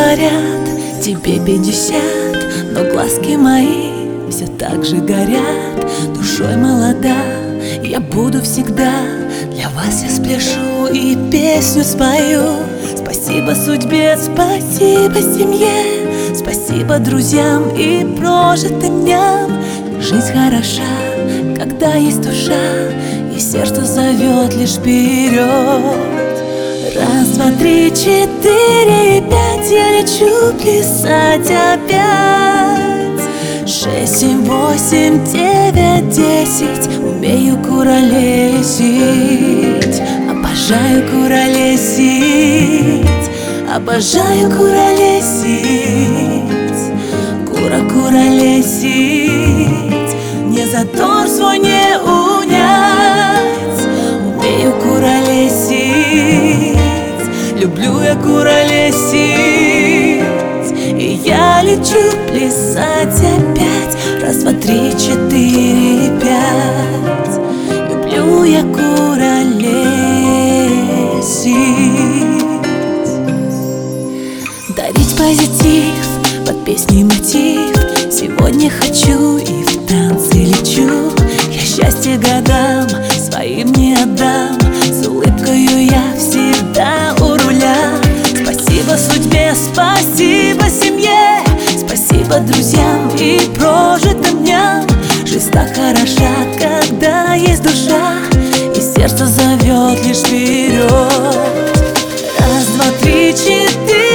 говорят, тебе 50, но глазки мои все так же горят. Душой молода, я буду всегда. Для вас я спляшу и песню спою. Спасибо судьбе, спасибо семье, спасибо друзьям и прожитым дням. Жизнь хороша, когда есть душа, и сердце зовет лишь вперед. Раз, два, три, четыре и пять, я лечу плясать опять. 6, 7, 8, 9, 10, умею куролесить. Обожаю куролесить, обожаю куролесить. Куролесить, не задор свой не унять. Умею куролесить, люблю я куролесить. И я лечу плясать опять. Раз, два, три, четыре и пять, люблю я куролесить. Дарить позитив, под песни мотив. Сегодня хочу и в танцы лечу. Я счастье годам своим не отдам. С улыбкою я всегда у руля. Спасибо судьбе, спасибо семье, спасибо друзьям и прожитым дням. Жизнь так хороша, когда есть душа, и сердце зовет лишь вперед. Раз, два, три, четыре